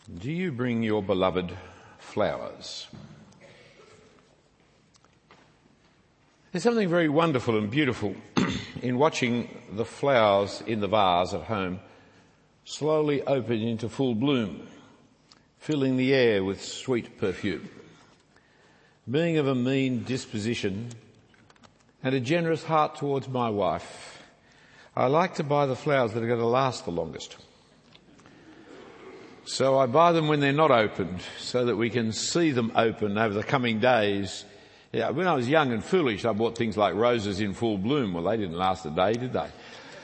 Do you bring your beloved flowers? There's something very wonderful and beautiful in watching the flowers in the vase at home slowly open into full bloom, filling the air with sweet perfume. Being of a mean disposition and a generous heart towards my wife, I like to buy the flowers that are going to last the longest. So I buy them when they're not opened so that we can see them open over the coming days. Yeah, when I was young and foolish, I bought things like roses in full bloom. Well, they didn't last a day, did they?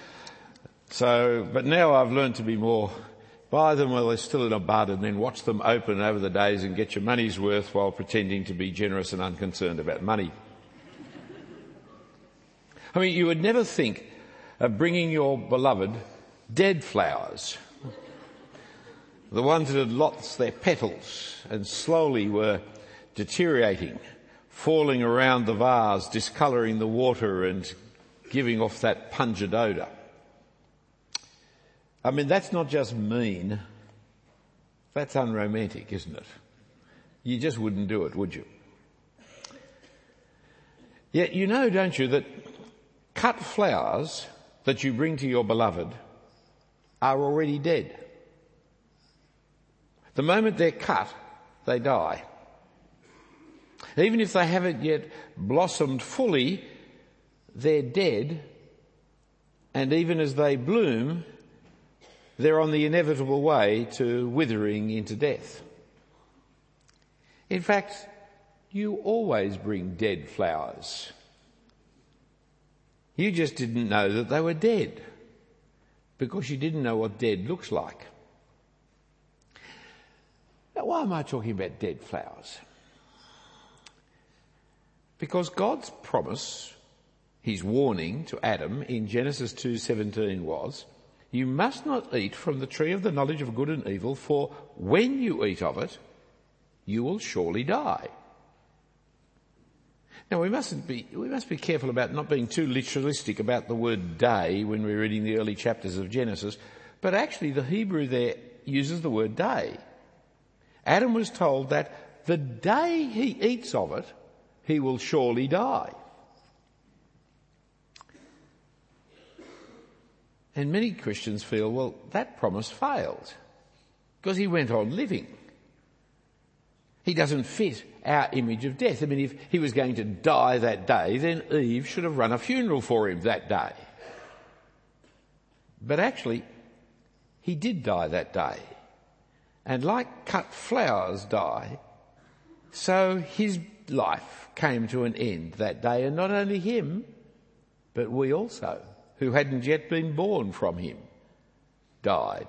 But now I've learned to be more, buy them while they're still in a bud and then watch them open over the days and get your money's worth while pretending to be generous and unconcerned about money. I mean, you would never think of bringing your beloved dead flowers, the ones that had lost their petals and slowly were deteriorating, falling around the vase, discolouring the water and giving off that pungent odour. I mean, that's not just mean, that's unromantic, isn't it? You just wouldn't do it, would you? Yet you know, don't you, that cut flowers that you bring to your beloved are already dead. The moment they're cut, they die. Even if they haven't yet blossomed fully, they're dead, and even as they bloom, they're on the inevitable way to withering into death. In fact, you always bring dead flowers. You just didn't know that they were dead, because you didn't know what dead looks like. Now, why am I talking about dead flowers? Because God's promise, his warning to Adam in Genesis 2:17 was, "You must not eat from the tree of the knowledge of good and evil, for when you eat of it, you will surely die." Now we must be careful about not being too literalistic about the word day when we're reading the early chapters of Genesis, but actually the Hebrew there uses the word day. Adam was told that the day he eats of it, he will surely die. And many Christians feel, well, that promise failed because he went on living. He doesn't fit our image of death. I mean, if he was going to die that day, then Eve should have run a funeral for him that day. But actually, he did die that day. And like cut flowers die, so his life came to an end that day. And not only him, but we also, who hadn't yet been born from him, died.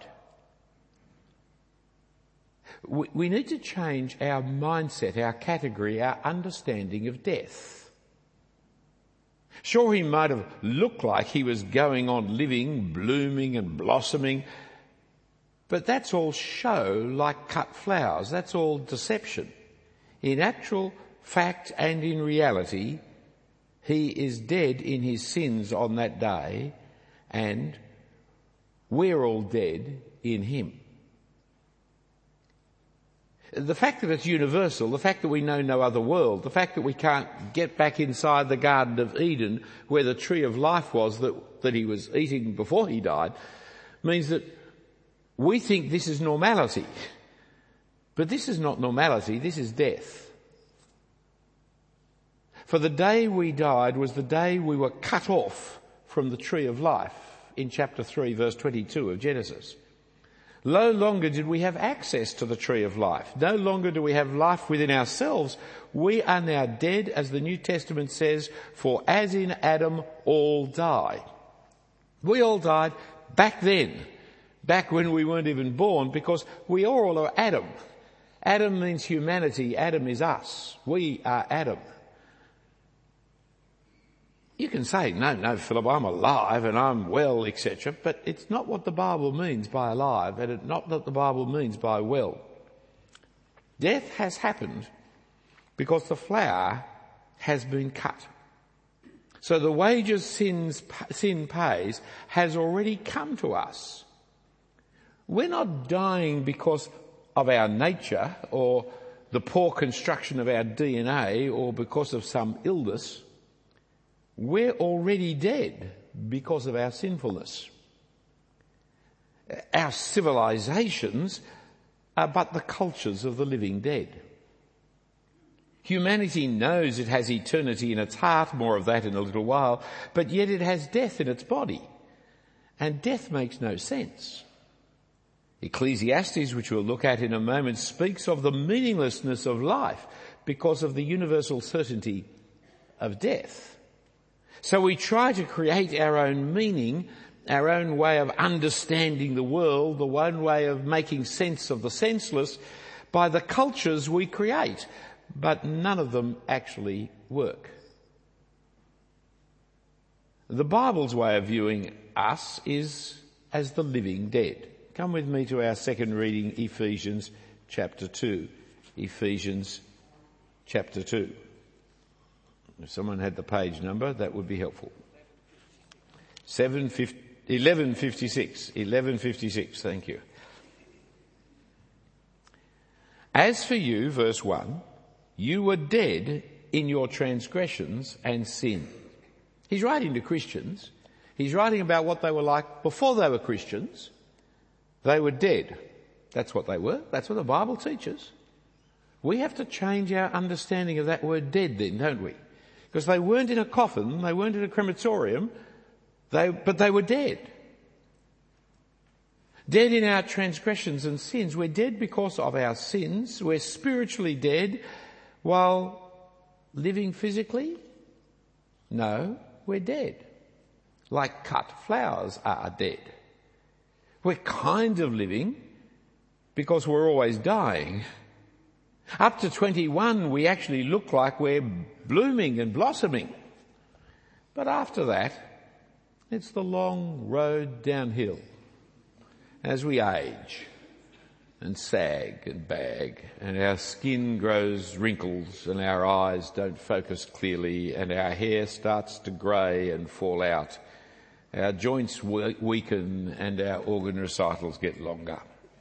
We need to change our mindset, our category, our understanding of death. Sure, he might have looked like he was going on living, blooming and blossoming, but that's all show like cut flowers. That's all deception. In actual fact and in reality, he is dead in his sins on that day, and we're all dead in him. The fact that it's universal, the fact that we know no other world, the fact that we can't get back inside the Garden of Eden where the tree of life was that he was eating before he died, means that we think this is normality. But this is not normality, this is death. For the day we died was the day we were cut off from the tree of life in chapter 3 verse 22 of Genesis. No longer did we have access to the tree of life. No longer do we have life within ourselves. We are now dead, as the New Testament says, for as in Adam all die. We all died back then, back when we weren't even born, because we all are Adam. Adam means humanity. Adam is us. We are Adam. You can say, no, Philip, I'm alive and I'm well, etc. But it's not what the Bible means by alive, and it's not what the Bible means by well. Death has happened because the flower has been cut. So the wages sin pays has already come to us. We're not dying because of our nature or the poor construction of our DNA or because of some illness, we're already dead because of our sinfulness. Our civilizations are but the cultures of the living dead. Humanity knows it has eternity in its heart, more of that in a little while, but yet it has death in its body. And death makes no sense. Ecclesiastes, which we'll look at in a moment, speaks of the meaninglessness of life because of the universal certainty of death. So we try to create our own meaning, our own way of understanding the world, the one way of making sense of the senseless by the cultures we create, but none of them actually work. The Bible's way of viewing us is as the living dead. Come with me to our second reading, Ephesians chapter 2. Ephesians chapter 2. If someone had the page number, that would be helpful. 1156. 1156, thank you. As for you, verse 1, you were dead in your transgressions and sin. He's writing to Christians. He's writing about what they were like before they were Christians. They were dead. That's what they were. That's what the Bible teaches. We have to change our understanding of that word dead then, don't we? Because they weren't in a coffin, they weren't in a crematorium, but they were dead. Dead in our transgressions and sins. We're dead because of our sins. We're spiritually dead while living physically? No, we're dead. Like cut flowers are dead. We're kind of living because we're always dying. Up to 21, we actually look like we're blooming and blossoming. But after that, it's the long road downhill as we age and sag and bag and our skin grows wrinkles and our eyes don't focus clearly and our hair starts to grey and fall out. Our joints weaken and our organ recitals get longer.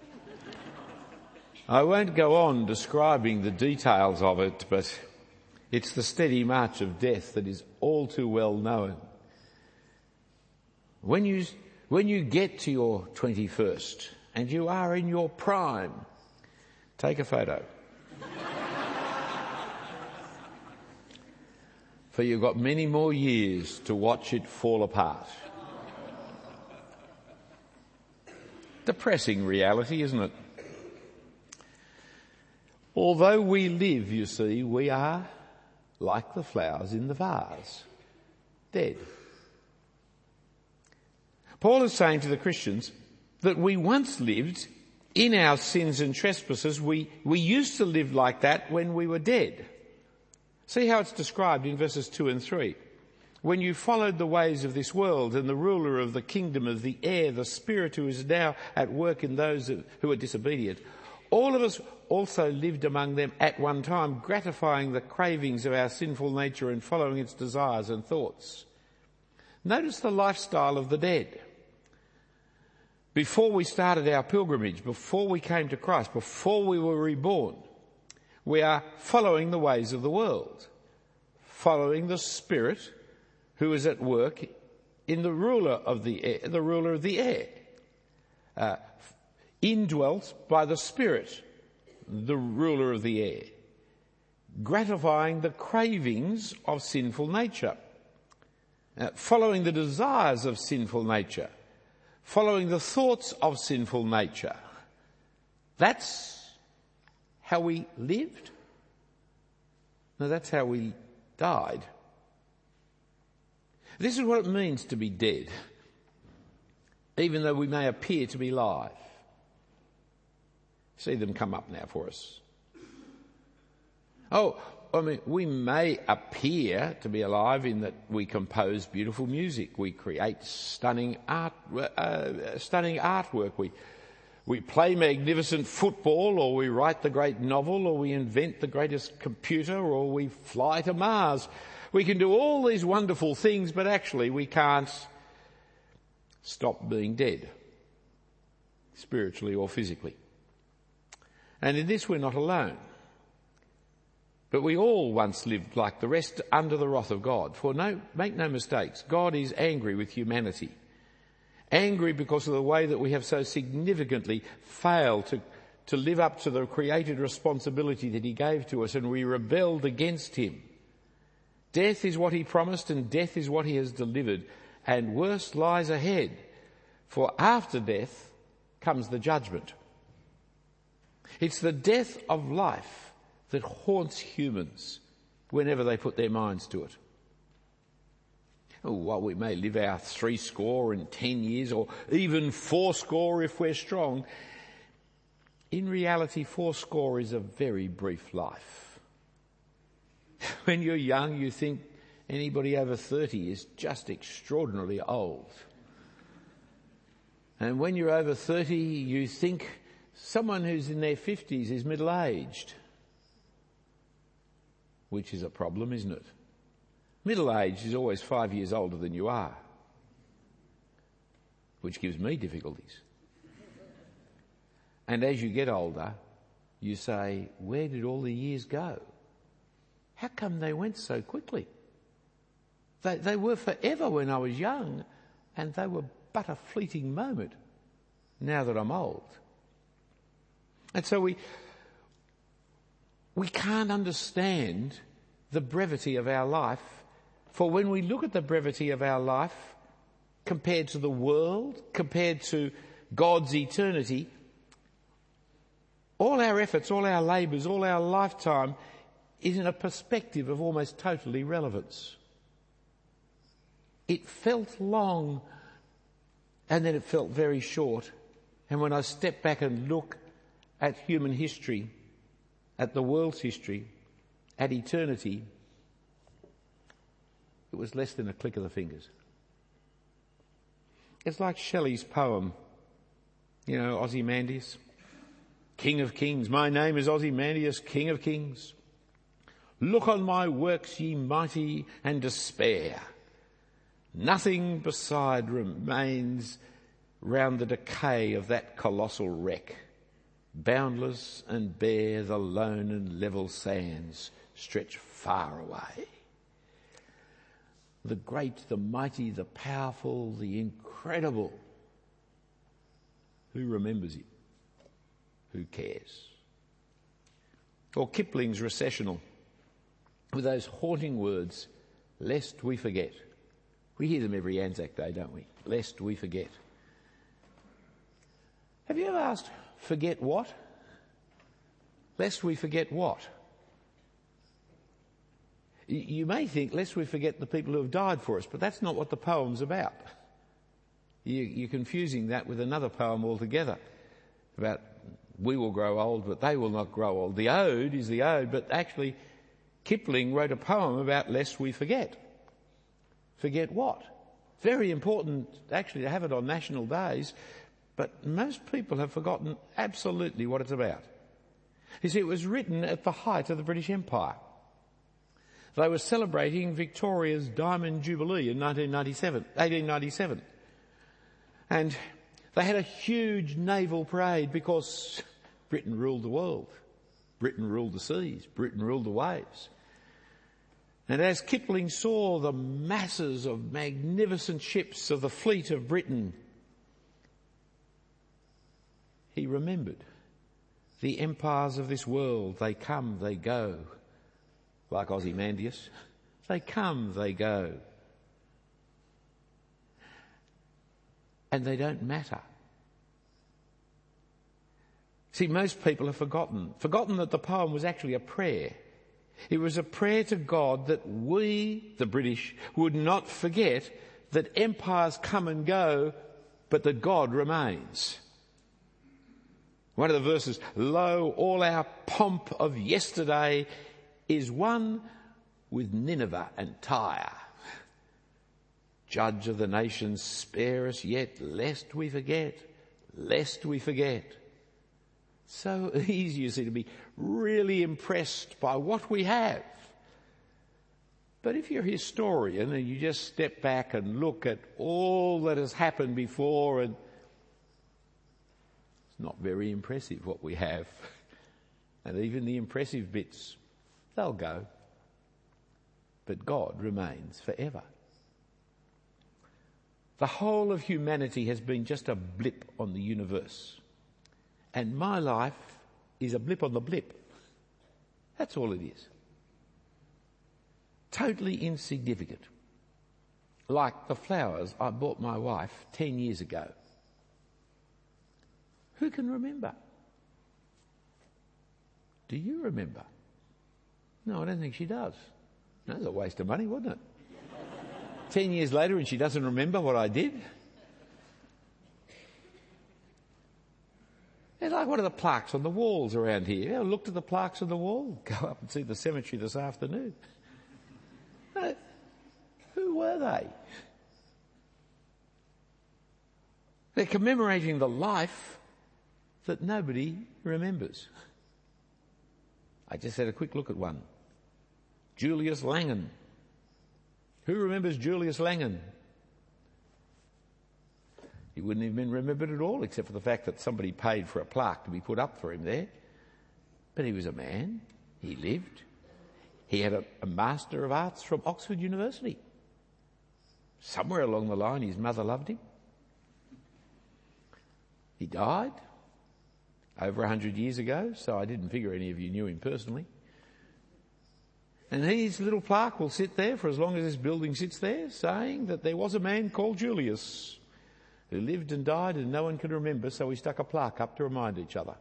I won't go on describing the details of it, but it's the steady march of death that is all too well known. When you get to your 21st and you are in your prime, take a photo. For you've got many more years to watch it fall apart. Depressing reality, isn't it? Although we live, you see, we are like the flowers in the vase, dead. Paul is saying to the Christians that we once lived in our sins and trespasses. We used to live like that when we were dead. See how it's described in verses 2 and 3. When you followed the ways of this world and the ruler of the kingdom of the air, the spirit who is now at work in those who are disobedient, all of us also lived among them at one time, gratifying the cravings of our sinful nature and following its desires and thoughts. Notice the lifestyle of the dead. Before we started our pilgrimage, before we came to Christ, before we were reborn, we are following the ways of the world, following the spirit who is at work in the ruler of the air, indwelt by the Spirit, the ruler of the air, gratifying the cravings of sinful nature, following the desires of sinful nature, following the thoughts of sinful nature. That's how we lived? No, that's how we died. This is what it means to be dead, even though we may appear to be alive. See them come up now for us. We may appear to be alive in that we compose beautiful music, we create stunning artwork, we play magnificent football, or we write the great novel, or we invent the greatest computer, or we fly to Mars. We can do all these wonderful things, but actually we can't stop being dead, spiritually or physically. And in this we're not alone. But we all once lived like the rest under the wrath of God. For make no mistakes, God is angry with humanity. Angry because of the way that we have so significantly failed to live up to the created responsibility that he gave to us, and we rebelled against him. Death is what he promised, and death is what he has delivered, and worse lies ahead. For after death comes the judgment. It's the death of life that haunts humans whenever they put their minds to it. While we may live our 70 years, or even 80 if we're strong, in reality 80 is a very brief life. When you're young, you think anybody over 30 is just extraordinarily old. And when you're over 30, you think someone who's in their 50s is middle-aged. Which is a problem, isn't it? Middle age is always 5 years older than you are, which gives me difficulties. And as you get older, you say, where did all the years go? How come they went so quickly? They were forever when I was young, and they were but a fleeting moment now that I'm old. And so we can't understand the brevity of our life. For when we look at the brevity of our life compared to the world, compared to God's eternity, all our efforts, all our labours, all our lifetime is in a perspective of almost total irrelevance. It felt long, and then it felt very short. And when I step back and look at human history, at the world's history, at eternity, it was less than a click of the fingers. It's like Shelley's poem, Ozymandias, King of Kings. My name is Ozymandias, King of Kings. Look on my works, ye mighty, and despair. Nothing beside remains round the decay of that colossal wreck. Boundless and bare the lone and level sands stretch far away. The great, the mighty, the powerful, the incredible. Who remembers it? Who cares? Or Kipling's Recessional, with those haunting words, lest we forget. We hear them every Anzac Day, don't we? Lest we forget. Have you ever asked, forget what? Lest we forget what? You may think, lest we forget the people who have died for us, but that's not what the poem's about. You're confusing that with another poem altogether about we will grow old, but they will not grow old. The ode is the ode, but actually Kipling wrote a poem about lest we forget. Forget what? Very important actually to have it on national days, but most people have forgotten absolutely what it's about. You see, it was written at the height of the British Empire. They were celebrating Victoria's Diamond Jubilee in 1897. And they had a huge naval parade because Britain ruled the world. Britain ruled the seas. Britain ruled the waves. And as Kipling saw the masses of magnificent ships of the fleet of Britain, he remembered the empires of this world. They come, they go. Like Ozymandias. They come, they go. And they don't matter. See, most people have forgotten that the poem was actually a prayer. It was a prayer to God that we, the British, would not forget that empires come and go, but that God remains. One of the verses, lo, all our pomp of yesterday is one with Nineveh and Tyre. Judge of the nations, spare us yet, lest we forget, lest we forget. So easy, you see, to be really impressed by what we have. But if you're a historian and you just step back and look at all that has happened before, and it's not very impressive what we have. and even the impressive bits, they'll go. But God remains forever. The whole of humanity has been just a blip on the universe. And my life is a blip on the blip. That's all it is. Totally insignificant. Like the flowers I bought my wife 10 years ago. Who can remember? Do you remember? No, I don't think she does. No, that's a waste of money, wasn't it? 10 years later and she doesn't remember what I did? It's like one of the plaques on the walls around here. You ever looked at the plaques on the wall? Go up and see the cemetery this afternoon. No, who were they? They're commemorating the life that nobody remembers. I just had a quick look at one. Julius Langen. Who remembers Julius Langen? He wouldn't have been remembered at all, except for the fact that somebody paid for a plaque to be put up for him there. But he was a man. He lived. He had a Master of Arts from Oxford University. Somewhere along the line, his mother loved him. He died over 100 years ago, so I didn't figure any of you knew him personally. And his little plaque will sit there for as long as this building sits there, saying that there was a man called Julius who lived and died and no one can remember, so we stuck a plaque up to remind each other.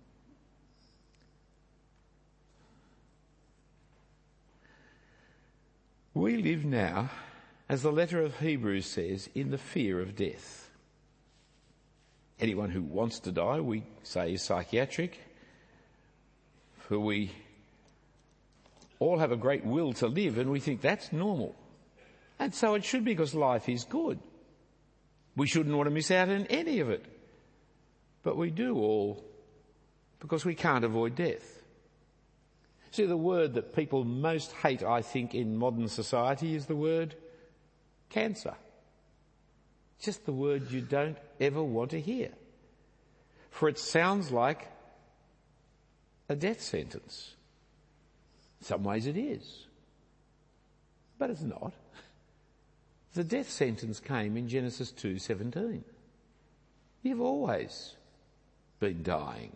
We live now, as the letter of Hebrews says, in the fear of death. Anyone who wants to die, we say, is psychiatric, for we all have a great will to live and we think that's normal. And so it should be, because life is good. We shouldn't want to miss out on any of it. But we do all because we can't avoid death. See, the word that people most hate, I think, in modern society is the word cancer. It's just the word you don't ever want to hear. For it sounds like a death sentence. In some ways it is. But it's not. The death sentence came in Genesis 2:17. You've always been dying.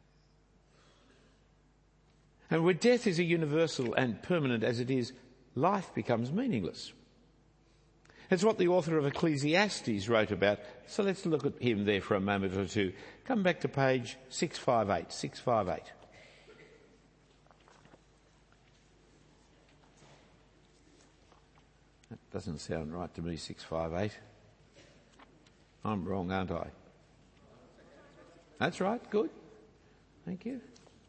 And where death is a universal and permanent as it is, life becomes meaningless. It's what the author of Ecclesiastes wrote about. So let's look at him there for a moment or two. Come back to page 658, 658. That doesn't sound right to me, 658. I'm wrong, aren't I? That's right, good. Thank you.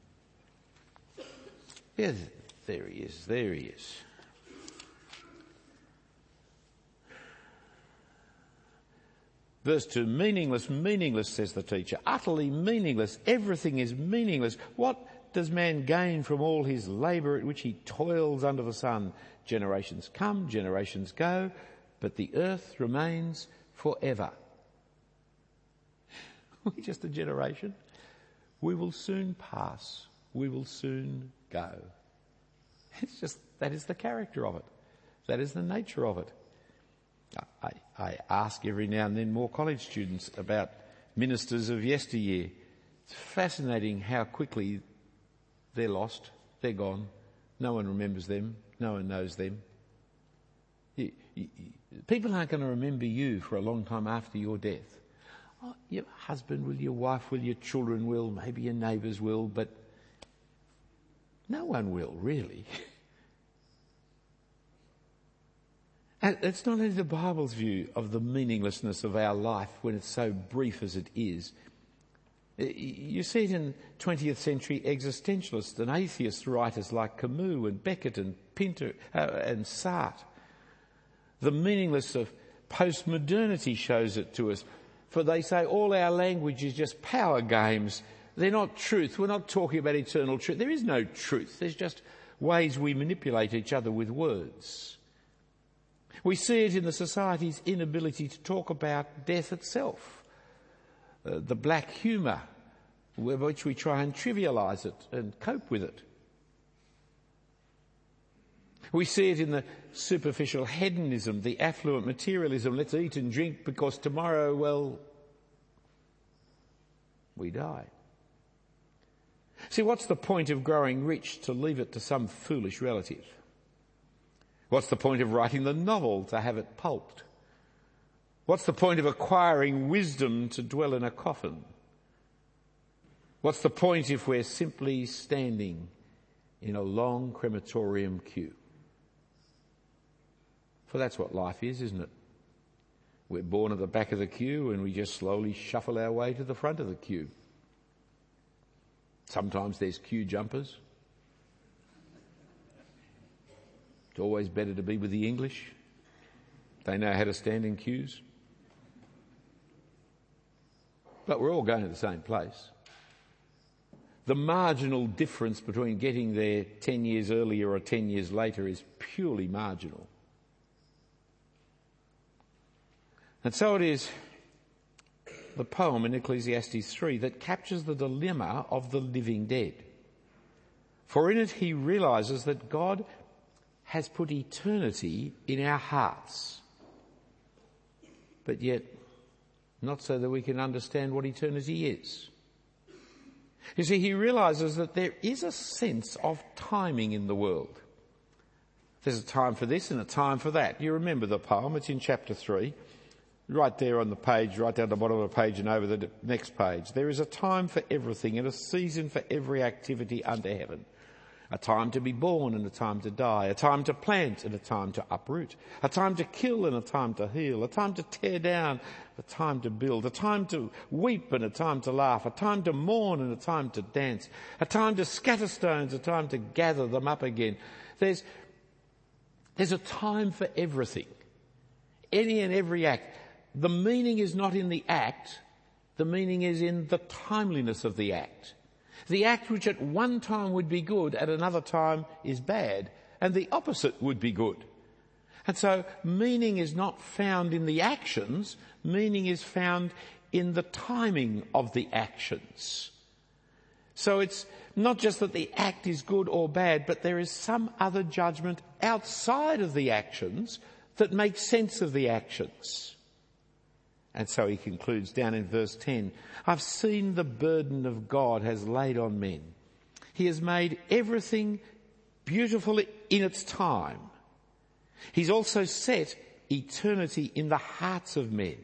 Yes, there he is, there he is. Verse 2, meaningless, meaningless, says the teacher. Utterly meaningless. Everything is meaningless. What does man gain from all his labour at which he toils under the sun? Generations come, generations go, but the earth remains forever. We're just a generation. We will soon pass. We will soon go. It's just, that is the character of it. That is the nature of it. I ask every now and then more college students about ministers of yesteryear. It's fascinating how quickly they're lost, they're gone. No one remembers them, no one knows them. People aren't going to remember you for a long time after your death. Oh, your husband will, your wife will, your children will, maybe your neighbours will, but no one will, really. And it's not only the Bible's view of the meaninglessness of our life when it's so brief as it is. You see it in 20th century existentialists and atheist writers like Camus and Beckett and Pinter and Sartre. The meaninglessness of postmodernity shows it to us. For they say all our language is just power games. They're not truth. We're not talking about eternal truth. There is no truth. There's just ways we manipulate each other with words. We see it in the society's inability to talk about death itself. The black humour which we try and trivialise it and cope with it. We see it in the superficial hedonism, the affluent materialism. Let's eat and drink because tomorrow, well, we die. See, what's the point of growing rich to leave it to some foolish relative? What's the point of writing the novel to have it pulped? What's the point of acquiring wisdom to dwell in a coffin? What's the point if we're simply standing in a long crematorium queue? For that's what life is, isn't it? We're born at the back of the queue and we just slowly shuffle our way to the front of the queue. Sometimes there's queue jumpers. It's always better to be with the English. They know how to stand in queues. But we're all going to the same place. The marginal difference between getting there 10 years earlier or 10 years later is purely marginal. And so it is the poem in Ecclesiastes 3 that captures the dilemma of the living dead. For in it he realises that God has put eternity in our hearts, but yet not so that we can understand what eternity is. You see, he realises that there is a sense of timing in the world. There's a time for this and a time for that. You remember the poem, it's in chapter 3. Right there on the page, right down the bottom of the page and over the next page. There is a time for everything and a season for every activity under heaven. A time to be born and a time to die. A time to plant and a time to uproot. A time to kill and a time to heal. A time to tear down, a time to build. A time to weep and a time to laugh. A time to mourn and a time to dance. A time to scatter stones, a time to gather them up again. There's a time for everything. Any and every act. The meaning is not in the act, the meaning is in the timeliness of the act. The act which at one time would be good, at another time is bad, and the opposite would be good. And so meaning is not found in the actions, meaning is found in the timing of the actions. So it's not just that the act is good or bad, but there is some other judgment outside of the actions that makes sense of the actions. And so he concludes down in verse 10, I've seen the burden of God has laid on men. He has made everything beautiful in its time. He's also set eternity in the hearts of men.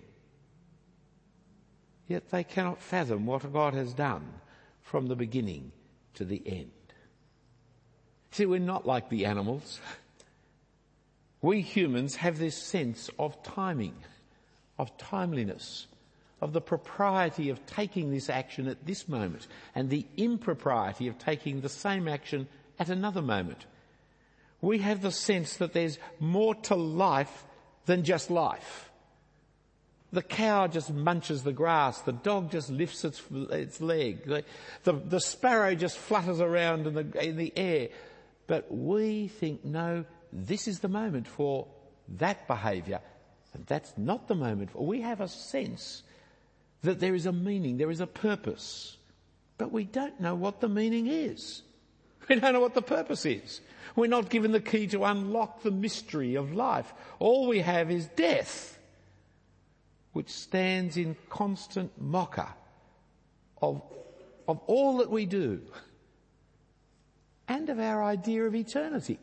Yet they cannot fathom what God has done from the beginning to the end. See, we're not like the animals. We humans have this sense of timing, of timeliness, of the propriety of taking this action at this moment and the impropriety of taking the same action at another moment. We have the sense that there's more to life than just life. The cow just munches the grass, the dog just lifts its leg, the sparrow just flutters around in the air. But we think, no, this is the moment for that behaviour. And that's not the moment. We have a sense that there is a meaning, there is a purpose, but we don't know what the meaning is. We don't know what the purpose is. We're not given the key to unlock the mystery of life. All we have is death, which stands in constant mocker of all that we do and of our idea of eternity.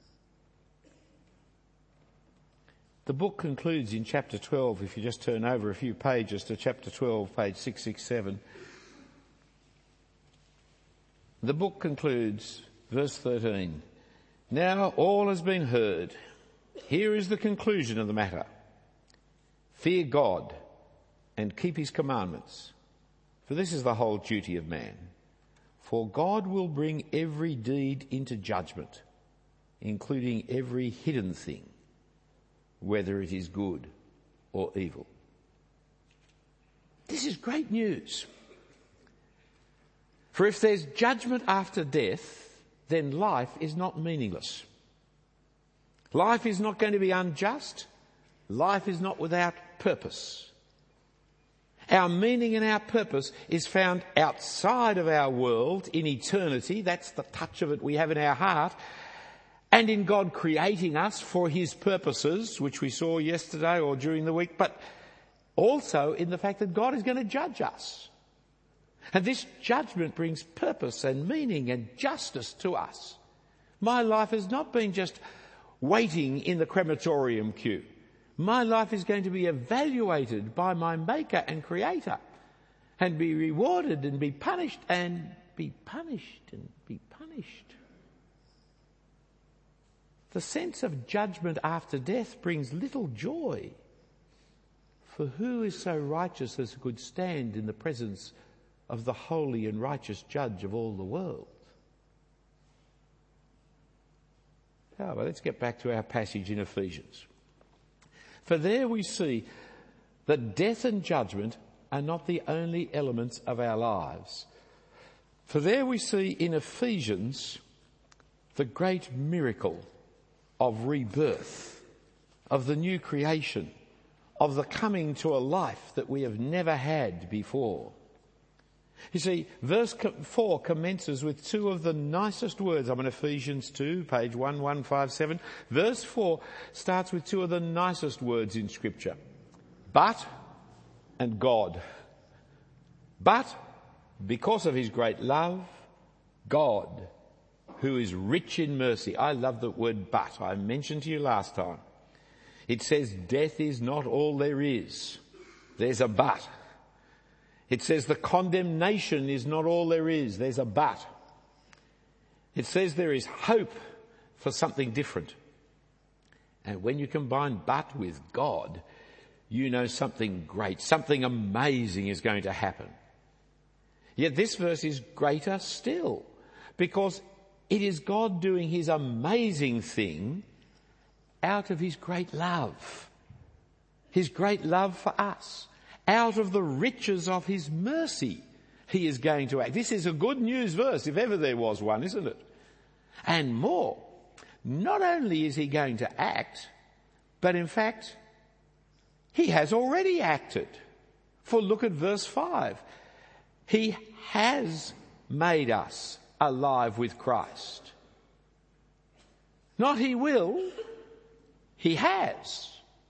The book concludes in chapter 12, if you just turn over a few pages to chapter 12, page 667. The book concludes, verse 13. Now all has been heard. Here is the conclusion of the matter. Fear God and keep his commandments, for this is the whole duty of man. For God will bring every deed into judgment, including every hidden thing, whether it is good or evil. This is great news. For if there's judgment after death, then life is not meaningless. Life is not going to be unjust. Life is not without purpose. Our meaning and our purpose is found outside of our world in eternity. That's the touch of it we have in our heart. And in God creating us for his purposes, which we saw yesterday or during the week, but also in the fact that God is going to judge us. And this judgment brings purpose and meaning and justice to us. My life has not been just waiting in the crematorium queue. My life is going to be evaluated by my Maker and Creator and be rewarded and be punished and be punished and be punished. The sense of judgment after death brings little joy. For who is so righteous as could stand in the presence of the holy and righteous judge of all the world? Well, let's get back to our passage in Ephesians. For there we see that death and judgment are not the only elements of our lives. For there we see in Ephesians the great miracle of rebirth, of the new creation, of the coming to a life that we have never had before. You see, verse 4 commences with two of the nicest words. I'm in Ephesians 2, page 1157. Verse 4 starts with two of the nicest words in Scripture. But and God. But because of his great love, God, who is rich in mercy. I love the word but. I mentioned to you last time. It says death is not all there is. There's a but. It says the condemnation is not all there is. There's a but. It says there is hope for something different. And when you combine but with God, you know something great, something amazing is going to happen. Yet this verse is greater still, because it is God doing his amazing thing out of his great love. His great love for us. Out of the riches of his mercy, he is going to act. This is a good news verse, if ever there was one, isn't it? And more, not only is he going to act, but in fact, he has already acted. For look at verse 5. He has made us alive with Christ. Not he will, he has.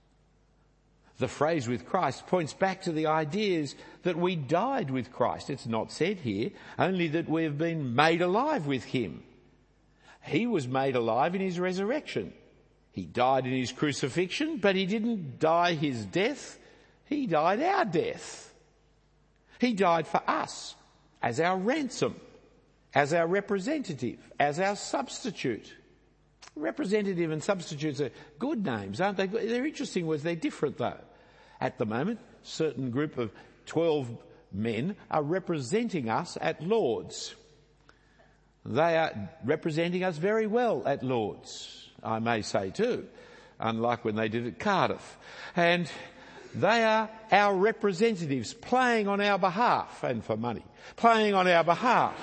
The phrase with Christ points back to the ideas that we died with Christ. It's not said here, only that we have been made alive with him. He was made alive in his resurrection. He died in his crucifixion, but he didn't die his death. He died our death. He died for us as our ransom, as our representative, as our substitute. Representative and substitutes are good names, aren't they? They're interesting words. They're different, though. At the moment, a certain group of 12 men are representing us at Lord's. They are representing us very well at Lord's, I may say too, unlike when they did at Cardiff. And they are our representatives playing on our behalf, and for money, playing on our behalf.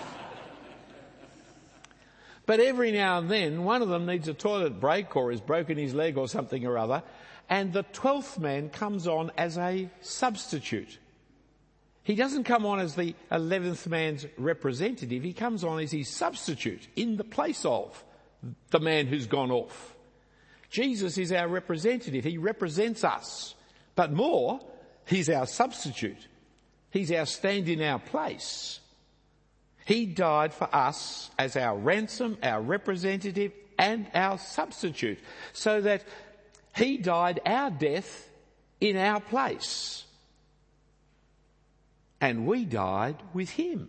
But every now and then, one of them needs a toilet break or has broken his leg or something or other, and the 12th man comes on as a substitute. He doesn't come on as the 11th man's representative. He comes on as his substitute in the place of the man who's gone off. Jesus is our representative. He represents us. But more, he's our substitute. He's our stand in our place. He died for us as our ransom, our representative, and our substitute, so that he died our death in our place. And we died with him.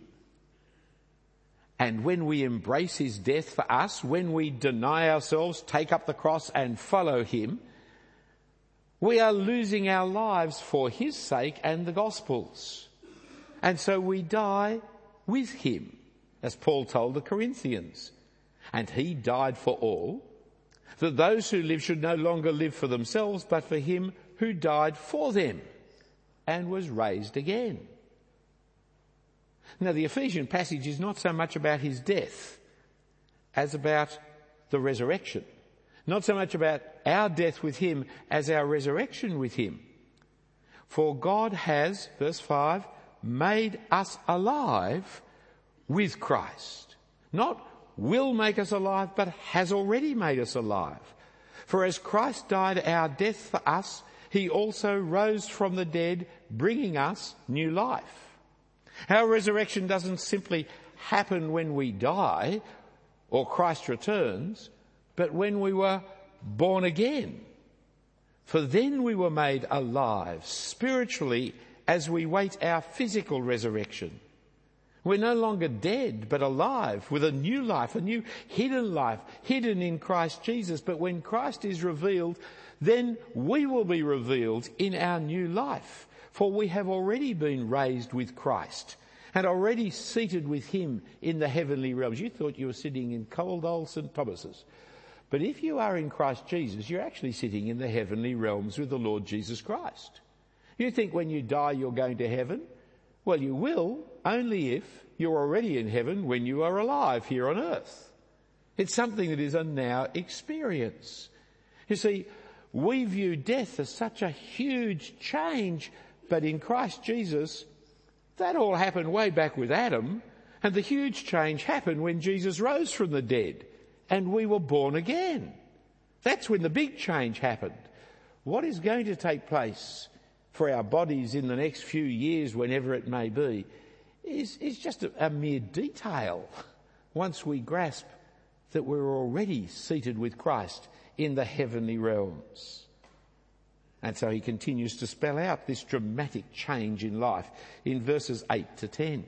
And when we embrace his death for us, when we deny ourselves, take up the cross and follow him, we are losing our lives for his sake and the gospel's. And so we die with him, as Paul told the Corinthians. And he died for all, that those who live should no longer live for themselves, but for him who died for them and was raised again. Now, the Ephesian passage is not so much about his death as about the resurrection. Not so much about our death with him as our resurrection with him. For God has, verse 5, made us alive with Christ. Not will make us alive, but has already made us alive. For as Christ died our death for us, he also rose from the dead, bringing us new life. Our resurrection doesn't simply happen when we die or Christ returns, but when we were born again. For then we were made alive spiritually as we wait our physical resurrection. We're no longer dead, but alive with a new life, hidden in Christ Jesus. But when Christ is revealed, then we will be revealed in our new life. For we have already been raised with Christ and already seated with him in the heavenly realms. You thought you were sitting in cold old St. Thomas's. But if you are in Christ Jesus, you're actually sitting in the heavenly realms with the Lord Jesus Christ. You think when you die you're going to heaven? Well, you will, only if you're already in heaven when you are alive here on earth. It's something that is a now experience. You see, we view death as such a huge change, but in Christ Jesus, that all happened way back with Adam, and the huge change happened when Jesus rose from the dead and we were born again. That's when the big change happened. What is going to take place for our bodies in the next few years, whenever it may be, is just a mere detail once we grasp that we're already seated with Christ in the heavenly realms. And so he continues to spell out this dramatic change in life in verses 8 to 10,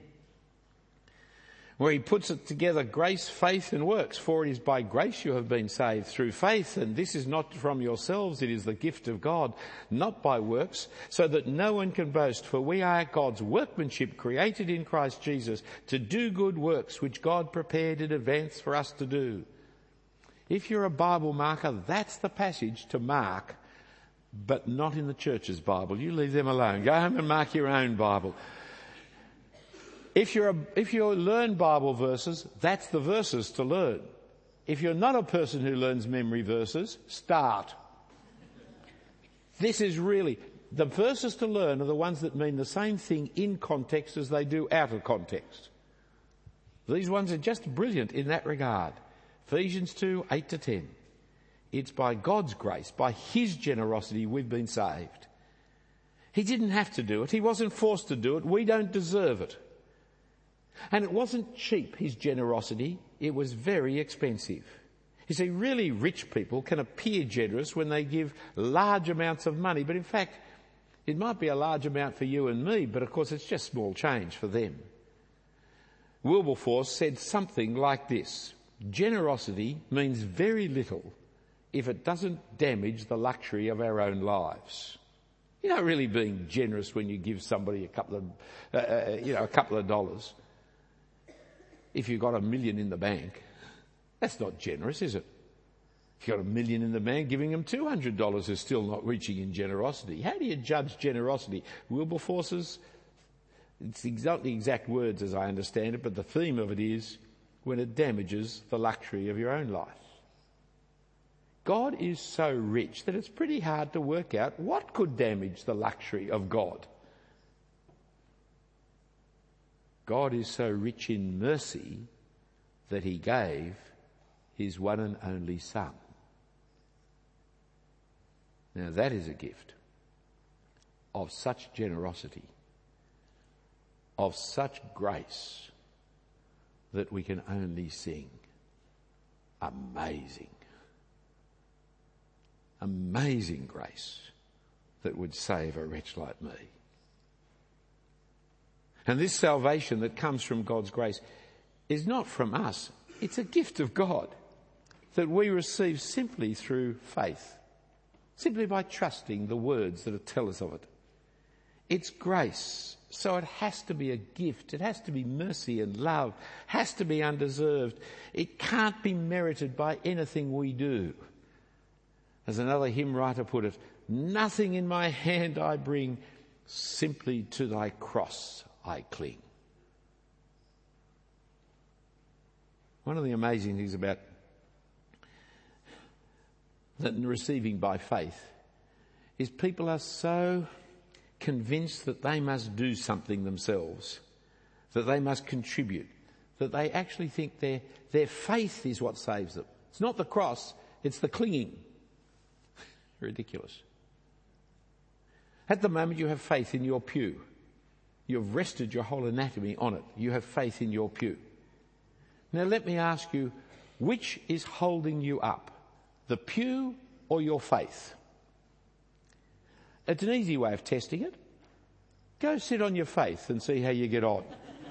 where he puts it together: grace, faith and works. For it is by grace you have been saved through faith, and this is not from yourselves, it is the gift of God, not by works, so that no one can boast. For we are God's workmanship, created in Christ Jesus to do good works, which God prepared in advance for us to do. If you're a Bible marker, that's the passage to mark, but not in the church's Bible. You leave them alone. Go home and mark your own Bible. If you learn Bible verses, that's the verses to learn. If you're not a person who learns memory verses, start. This is really, the verses to learn are the ones that mean the same thing in context as they do out of context. These ones are just brilliant in that regard. Ephesians 2, 8 to 10. It's by God's grace, by his generosity, we've been saved. He didn't have to do it. He wasn't forced to do it. We don't deserve it. And it wasn't cheap, his generosity. It was very expensive. You see, really rich people can appear generous when they give large amounts of money. But in fact, it might be a large amount for you and me, but of course it's just small change for them. Wilberforce said something like this: generosity means very little if it doesn't damage the luxury of our own lives. You're not really being generous when you give somebody a couple of dollars. If you've got $1 million in the bank, that's not generous, is it? If you've got $1 million in the bank, giving them $200 is still not reaching in generosity. How do you judge generosity? Wilberforce's, it's not the exact words as I understand it, but the theme of it is when it damages the luxury of your own life. God is so rich that it's pretty hard to work out what could damage the luxury of God. God is so rich in mercy that he gave his one and only Son. Now that is a gift of such generosity, of such grace, that we can only sing, amazing. Amazing grace that would save a wretch like me. And this salvation that comes from God's grace is not from us. It's a gift of God that we receive simply through faith, simply by trusting the words that tell us of it. It's grace, so it has to be a gift. It has to be mercy and love, has to be undeserved. It can't be merited by anything we do. As another hymn writer put it, nothing in my hand I bring, simply to thy cross I cling. One of the amazing things about that receiving by faith is people are so convinced that they must do something themselves, that they must contribute, that they actually think their faith is what saves them. It's not the cross, it's the clinging. Ridiculous. At the moment you have faith in your pew. You've rested your whole anatomy on it. You have faith in your pew. Now let me ask you, which is holding you up? The pew or your faith? It's an easy way of testing it. Go sit on your faith and see how you get on.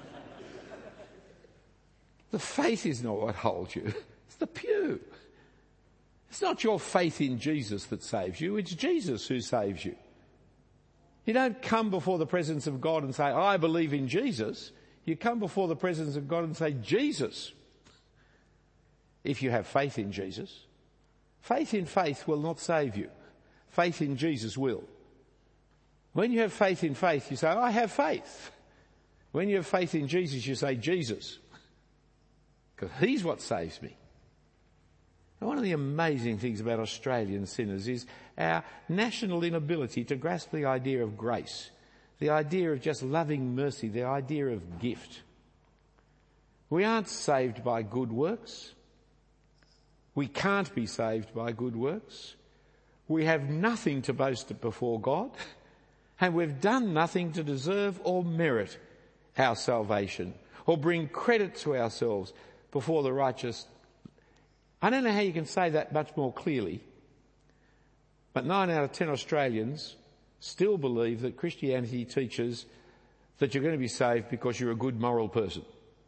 The faith is not what holds you. It's the pew. It's not your faith in Jesus that saves you. It's Jesus who saves you. You don't come before the presence of God and say, I believe in Jesus. You come before the presence of God and say, Jesus. If you have faith in Jesus. Faith in faith will not save you. Faith in Jesus will. When you have faith in faith, you say, I have faith. When you have faith in Jesus, you say, Jesus. Because he's what saves me. And one of the amazing things about Australian sinners is our national inability to grasp the idea of grace, the idea of just loving mercy, the idea of gift. We aren't saved by good works. We can't be saved by good works. We have nothing to boast before God, and we've done nothing to deserve or merit our salvation or bring credit to ourselves before the righteous. I don't know how you can say that much more clearly, but 9 out of 10 Australians still believe that Christianity teaches that you're going to be saved because you're a good moral person.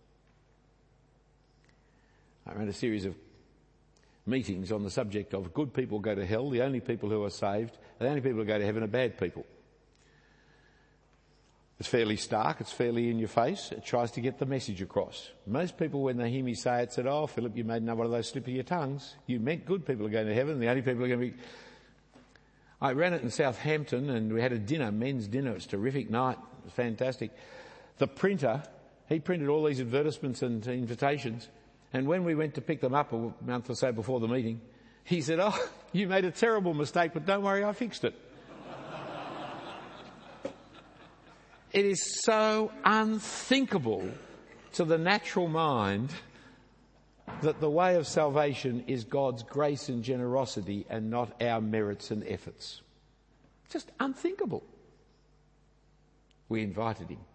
I ran a series of meetings on the subject of good people go to hell, the only people who are saved, the only people who go to heaven are bad people. It's fairly stark, it's fairly in your face, it tries to get the message across. Most people when they hear me say it said, oh Philip, you made another one of those slip of your tongues. You meant good people are going to heaven, the only people are going to be... I ran it in Southampton and we had a dinner, men's dinner, it was a terrific night, it was fantastic. The printer, he printed all these advertisements and invitations, and when we went to pick them up a month or so before the meeting, he said, oh, you made a terrible mistake, but don't worry, I fixed it. It is so unthinkable to the natural mind that the way of salvation is God's grace and generosity and not our merits and efforts. Just unthinkable. We invited him.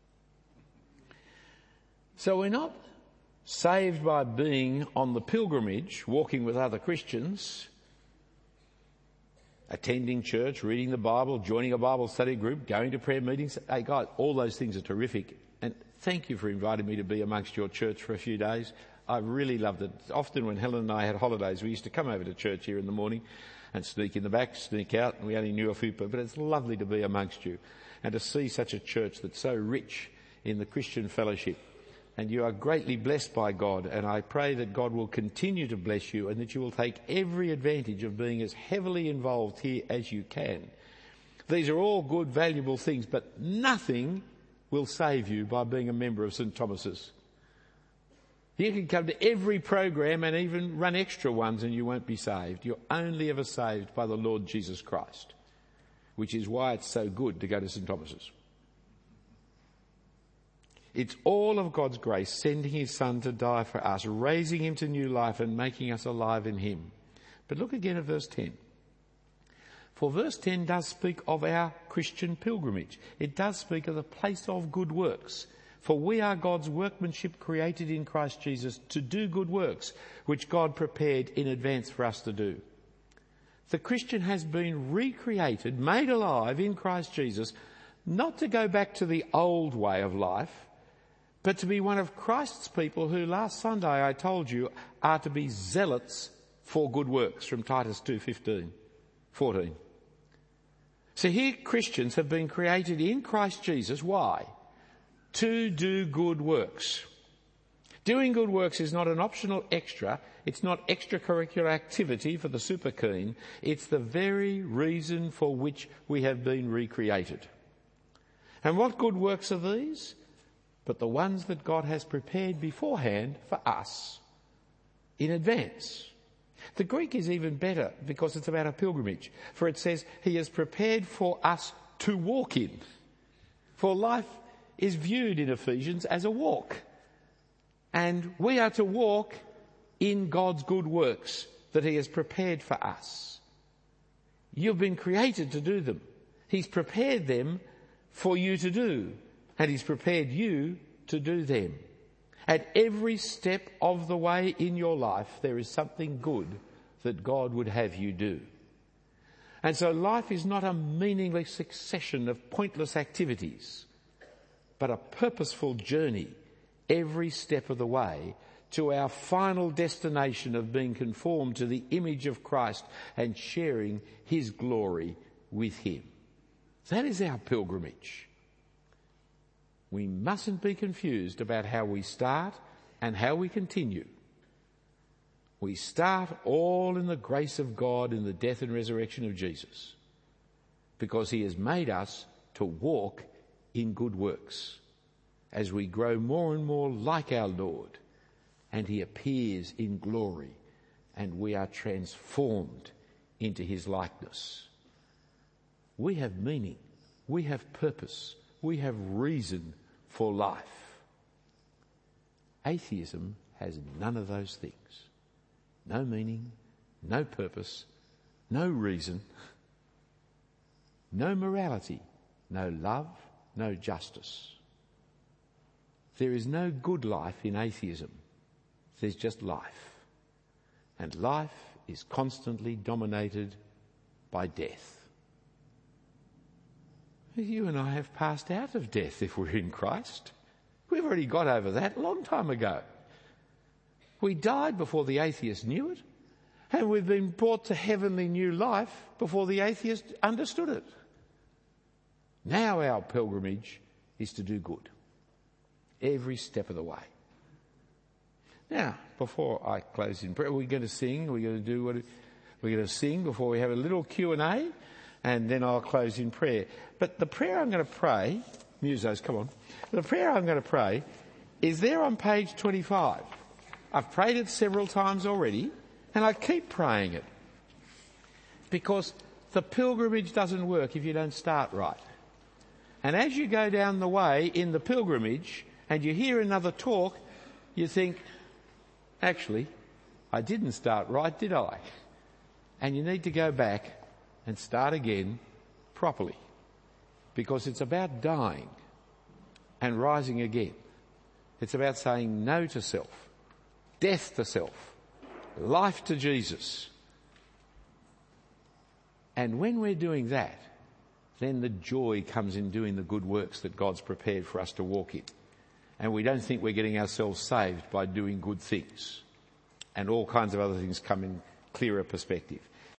So we're not saved by being on the pilgrimage, walking with other Christians, attending church, reading the Bible, joining a Bible study group, going to prayer meetings. Hey guys, all those things are terrific. And thank you for inviting me to be amongst your church for a few days. I really loved it. Often when Helen and I had holidays, we used to come over to church here in the morning and sneak in the back, sneak out, and we only knew a few people. But it's lovely to be amongst you and to see such a church that's so rich in the Christian fellowship. And you are greatly blessed by God, and I pray that God will continue to bless you and that you will take every advantage of being as heavily involved here as you can. These are all good, valuable things, but nothing will save you by being a member of St. Thomas's. You can come to every program and even run extra ones and you won't be saved. You're only ever saved by the Lord Jesus Christ, which is why it's so good to go to St. Thomas's. It's all of God's grace, sending his Son to die for us, raising him to new life and making us alive in him. But look again at verse 10. For verse 10 does speak of our Christian pilgrimage. It does speak of the place of good works. For we are God's workmanship created in Christ Jesus to do good works, which God prepared in advance for us to do. The Christian has been recreated, made alive in Christ Jesus, not to go back to the old way of life, but to be one of Christ's people who last Sunday I told you are to be zealots for good works, from Titus 2:14. So here Christians have been created in Christ Jesus. Why? To do good works. Doing good works is not an optional extra. It's not extracurricular activity for the super keen. It's the very reason for which we have been recreated. And what good works are these? But the ones that God has prepared beforehand for us in advance. The Greek is even better because it's about a pilgrimage. For it says, he has prepared for us to walk in. For life is viewed in Ephesians as a walk. And we are to walk in God's good works that he has prepared for us. You've been created to do them. He's prepared them for you to do, and he's prepared you to do them. At every step of the way in your life, there is something good that God would have you do. And so life is not a meaningless succession of pointless activities, but a purposeful journey every step of the way to our final destination of being conformed to the image of Christ and sharing his glory with him. That is our pilgrimage. We mustn't be confused about how we start and how we continue. We start all in the grace of God in the death and resurrection of Jesus, because he has made us to walk in good works as we grow more and more like our Lord, and he appears in glory and we are transformed into his likeness. We have meaning, we have purpose, we have reason for life. Atheism has none of those things. No meaning, no purpose, no reason, no morality, no love, no justice. There is no good life in atheism. There's just life. And life is constantly dominated by death. You and I have passed out of death if we're in Christ. We've already got over that a long time ago. We died before the atheist knew it, and we've been brought to heavenly new life before the atheist understood it. Now our pilgrimage is to do good every step of the way. Now, before I close in prayer, we're going to sing. We're going to do what we're going to sing before we have a little Q&A, and then I'll close in prayer. But the prayer I'm going to pray, musos, come on. The prayer I'm going to pray is there on page 25. I've prayed it several times already, and I keep praying it, because the pilgrimage doesn't work if you don't start right. And as you go down the way in the pilgrimage and you hear another talk, you think, actually, I didn't start right, did I? And you need to go back and start again properly, because it's about dying and rising again. It's about saying no to self, death to self, life to Jesus. And when we're doing that, then the joy comes in doing the good works that God's prepared for us to walk in. And we don't think we're getting ourselves saved by doing good things. And all kinds of other things come in clearer perspective.